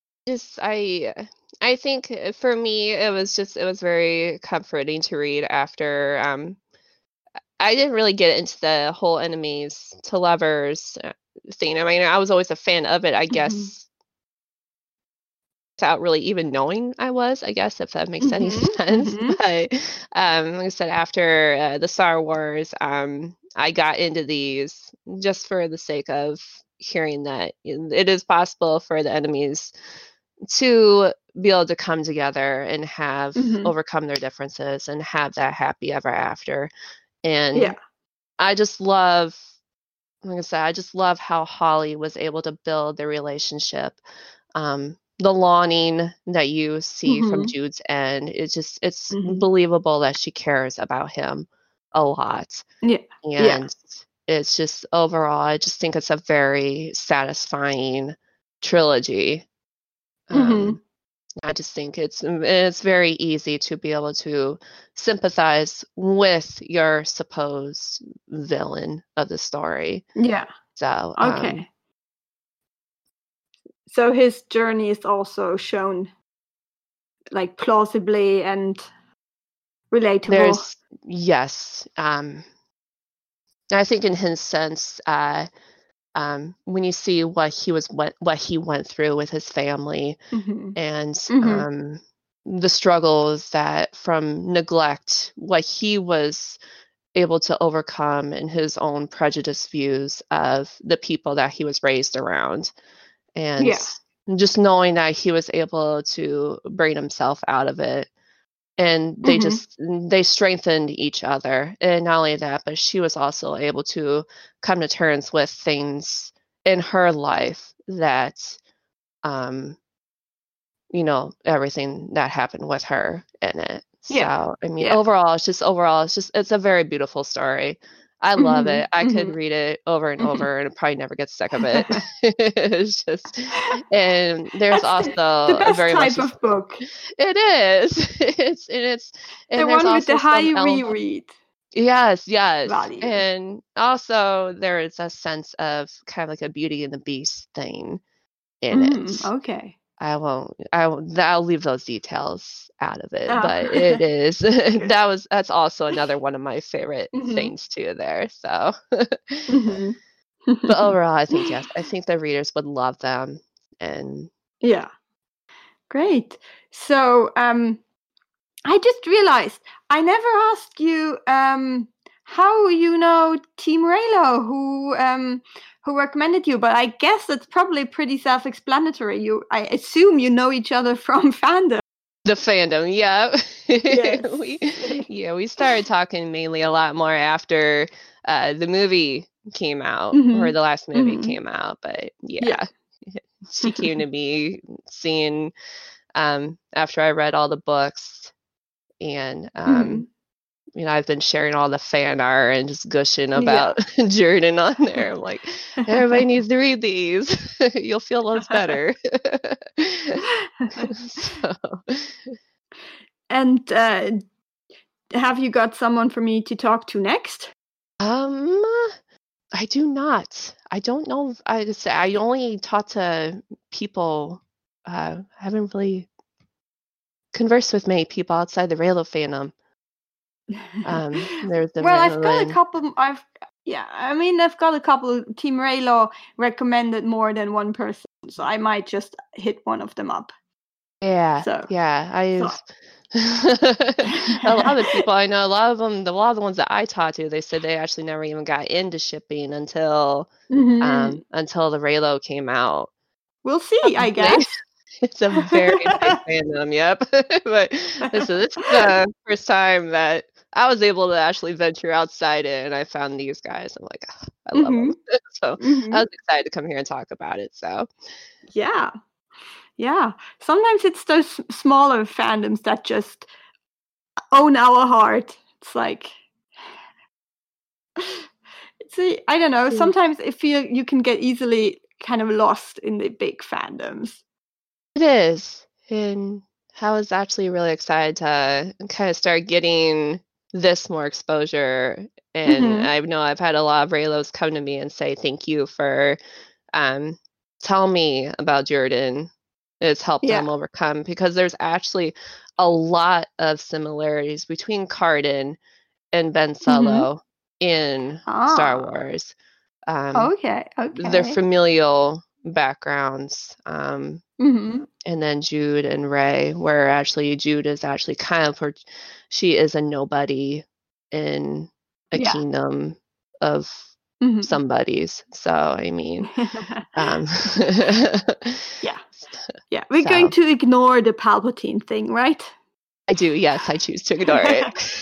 I think for me it was very comforting to read after I didn't really get into the whole enemies to lovers thing. I mean, I was always a fan of it, I guess, without really even knowing I guess, if that makes any sense. But like I said, after the Star Wars, I got into these just for the sake of hearing that it is possible for the enemies to be able to come together and have overcome their differences and have that happy ever after. And I just love, like I said, I just love how Holly was able to build their relationship. The longing that you see from Jude's end, it's believable that she cares about him a lot. And it's just overall, I just think it's a very satisfying trilogy. I just think it's very easy to be able to sympathize with your supposed villain of the story. Yeah. So okay. So his journey is also shown like plausibly and relatable. Yes. I think in his sense, when you see what he went through with his family and the struggles that from neglect, what he was able to overcome in his own prejudiced views of the people that he was raised around, and just knowing that he was able to bring himself out of it. And they strengthened each other. And not only that, but she was also able to come to terms with things in her life that, everything that happened with her in it. So, I mean, overall, it's a very beautiful story. I love it. I could read it over and over and probably never get sick of it. It's just, and there's also the best a very type of book. It is. It's the one with the high reread. Yes. Value. And also there is a sense of kind of like a Beauty and the Beast thing in it. Okay. I'll leave those details out of it, but it is that's also another one of my favorite things too there. So but overall, I think the readers would love them. And Great. So I just realized I never asked you how you know Team Reylo, who recommended you, but I guess that's probably pretty self-explanatory. I assume you know each other from fandom. The fandom, yeah. Yes. We started talking mainly a lot more after the movie came out, or the last movie came out. But she came to me seeing after I read all the books, and I've been sharing all the fan art and just gushing about Jordan on there. I'm like, everybody needs to read these. You'll feel loads better. So. And have you got someone for me to talk to next? I do not. I don't know. I only talk to people. I haven't really conversed with many people outside the Reylo fandom. There's the I've got a couple. I've got a couple. Team Reylo recommended more than one person, so I might just hit one of them up. Yeah. So, I've a lot of the people I know, a lot of the ones that I talked to, they said they actually never even got into shipping until the Reylo came out. We'll see, I guess. It's a very big fandom, yep. But this is the first time that I was able to actually venture outside it, and I found these guys. I'm like, oh, I love them. So I was excited to come here and talk about it. So yeah. Sometimes it's those smaller fandoms that just own our heart. It's like, I don't know. Sometimes I feel you can get easily kind of lost in the big fandoms. It is. And I was actually really excited to kind of start getting this more exposure. And I know I've had a lot of Reylos come to me and say thank you for telling me about Jordan. It's helped them overcome, because there's actually a lot of similarities between Cardin and Ben Solo in Star Wars. Okay. Their familial backgrounds. And then Jude and Rey, where actually Jude is actually kind of she is a nobody in a kingdom of somebody's. So I mean, we're going to ignore the Palpatine thing, right? I do, yes, I choose to ignore it.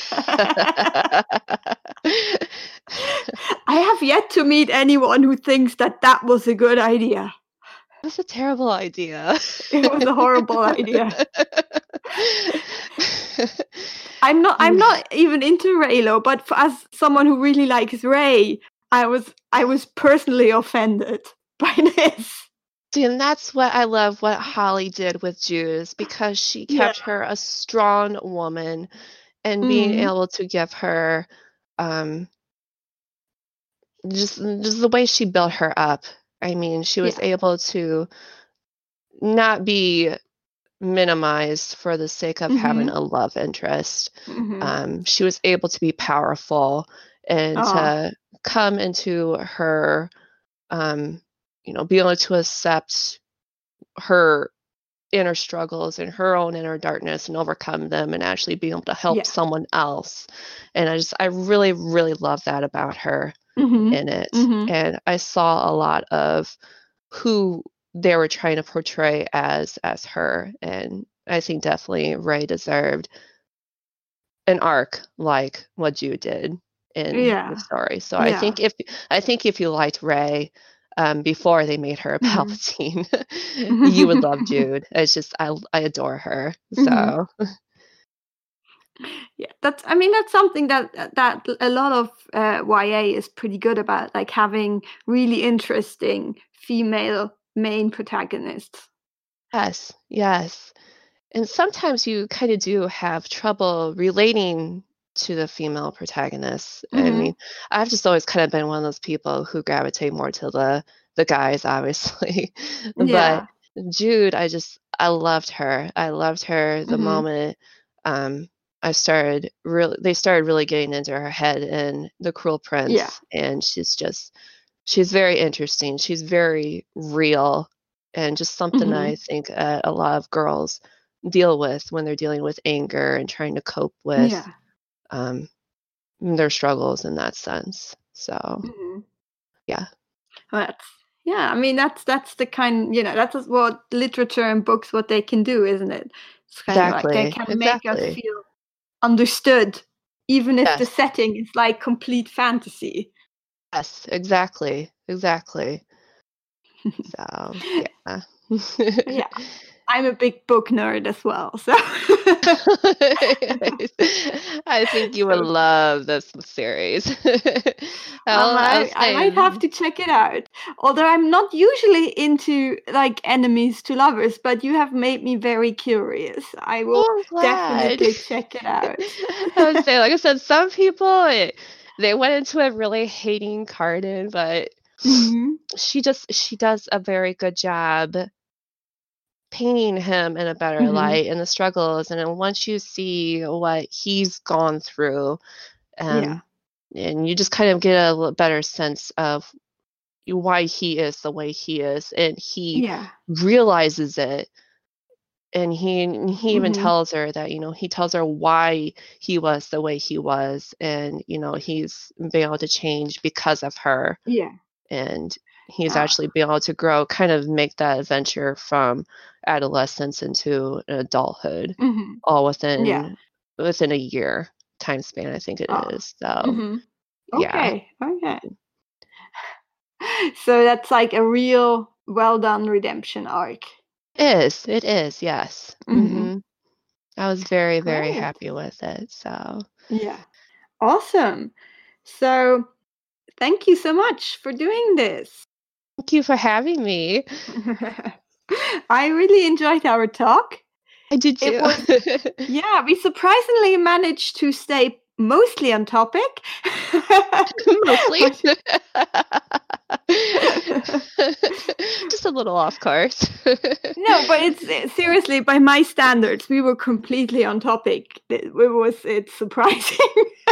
I have yet to meet anyone who thinks that was a good idea. It was a terrible idea. It was a horrible idea. I'm not even into Reylo, but as someone who really likes Rey, I was personally offended by this. See, and that's what I love what Holly did with Jude, because she kept her a strong woman, and being able to give her just the way she built her up. I mean, she was able to not be minimized for the sake of having a love interest. She was able to be powerful and to come into her, be able to accept her inner struggles and her own inner darkness and overcome them, and actually be able to help someone else. And I really, really love that about her in it. And I saw a lot of who they were trying to portray as her. And I think definitely Rey deserved an arc like what Jude did in the story. So I think if you liked Rey before they made her a Palpatine, you would love Jude. It's just I adore her. So that's something that a lot of YA is pretty good about, like having really interesting female main protagonists. Yes. And sometimes you kind of do have trouble relating to the female protagonists. I mean, I've just always kind of been one of those people who gravitate more to the guys, obviously. But Jude, I loved her. I loved her the moment they started really getting into her head in The Cruel Prince. And she's very interesting. She's very real and just something that I think a lot of girls deal with when they're dealing with anger and trying to cope with their struggles in that sense. So, yeah. I mean, that's the kind, that's what literature and books, what they can do, isn't it? It's kind of like they can make us feel understood, even if the setting is like complete fantasy. Yes, exactly. So, yeah. Yeah. I'm a big book nerd as well, so I think you would love this series. I might have to check it out. Although I'm not usually into like enemies to lovers, but you have made me very curious. I will definitely check it out. I would say, like I said, some people they went into it really hating Cardan, but she does a very good job painting him in a better light and the struggles, and then once you see what he's gone through, and you just kind of get a better sense of why he is the way he is, and he realizes it, and he even tells her that, he tells her why he was the way he was, and he's been able to change because of her, and he's actually been able to grow, kind of make that adventure from adolescence into adulthood, all within a year time span, I think it is. So okay. So that's like a real well done redemption arc. It is, yes. I was very, very happy with it. So yeah, awesome. So thank you so much for doing this. Thank you for having me. I really enjoyed our talk. I did too. We surprisingly managed to stay mostly on topic. Mostly. Just a little off course. No, but it's seriously, by my standards, we were completely on topic. It's surprising.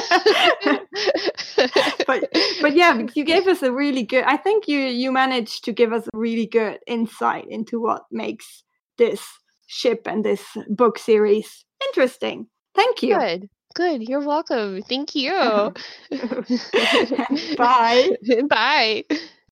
but yeah, you gave us a really good, I think you managed to give us a really good insight into what makes this ship and this book series interesting. Thank you. Good. You're welcome. Thank you. Bye. Bye.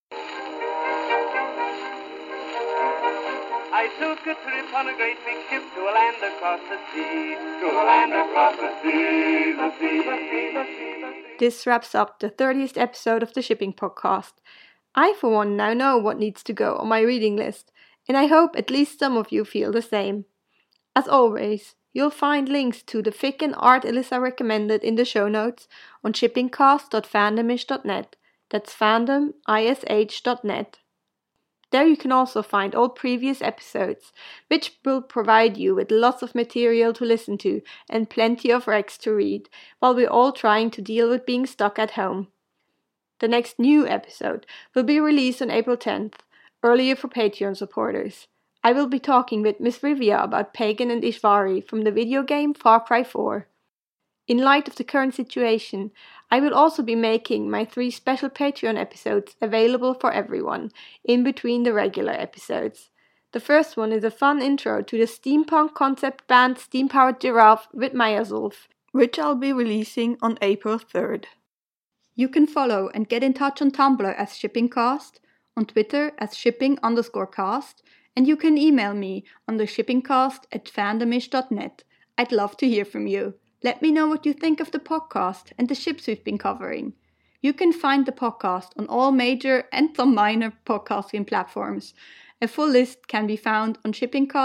I took a trip on a great big ship to a land across the sea, to a land across the sea, the sea. This wraps up the 30th episode of the Shipping Podcast. I, for one, now know what needs to go on my reading list, and I hope at least some of you feel the same. As always, you'll find links to the fic and art Alyssa recommended in the show notes on shippingcast.fandomish.net. That's fandomish.net. There you can also find all previous episodes, which will provide you with lots of material to listen to and plenty of recs to read, while we're all trying to deal with being stuck at home. The next new episode will be released on April 10th, earlier for Patreon supporters. I will be talking with Miss Rivia about Pagan and Ishvari from the video game Far Cry 4. In light of the current situation, I will also be making my 3 special Patreon episodes available for everyone, in between the regular episodes. The first one is a fun intro to the steampunk concept band Steam Powered Giraffe with Maya Zulf, which I'll be releasing on April 3rd. You can follow and get in touch on Tumblr as ShippingCast, on Twitter as shipping_cast, and you can email me on the shippingcast@fandomish.net. I'd love to hear from you. Let me know what you think of the podcast and the ships we've been covering. You can find the podcast on all major and some minor podcasting platforms. A full list can be found on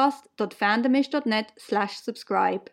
shippingcast.fandomish.net/subscribe.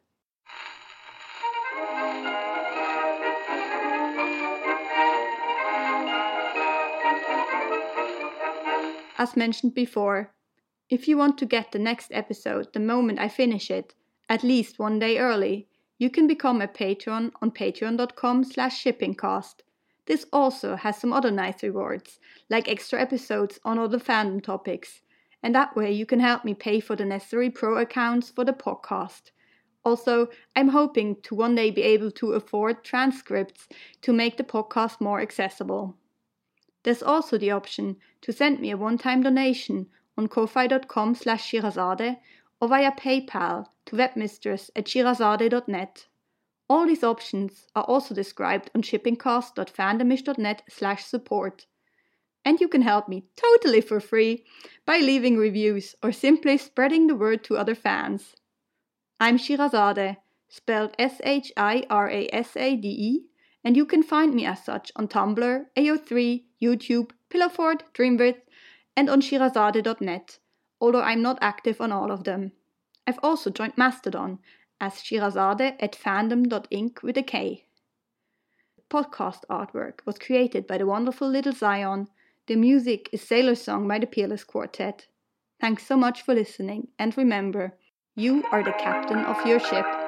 As mentioned before, if you want to get the next episode the moment I finish it, at least one day early, you can become a patron on patreon.com/shippingcast. This also has some other nice rewards, like extra episodes on other fandom topics, and that way you can help me pay for the necessary pro accounts for the podcast. Also, I'm hoping to one day be able to afford transcripts to make the podcast more accessible. There's also the option to send me a one-time donation on ko-fi.com/Shirazade or via PayPal to webmistress@shirazade.net. All these options are also described on shippingcast.fandomish.net/support. And you can help me totally for free by leaving reviews or simply spreading the word to other fans. I'm Shirazade, spelled Shirazade, and you can find me as such on Tumblr, AO3, YouTube, Pillowfort, Dreamwidth, and on shirazade.net, although I'm not active on all of them. I've also joined Mastodon as shirazade@fandom.inc with a K. The podcast artwork was created by the wonderful Little Zion. The music is Sailor Song by the Peerless Quartet. Thanks so much for listening, and remember, you are the captain of your ship.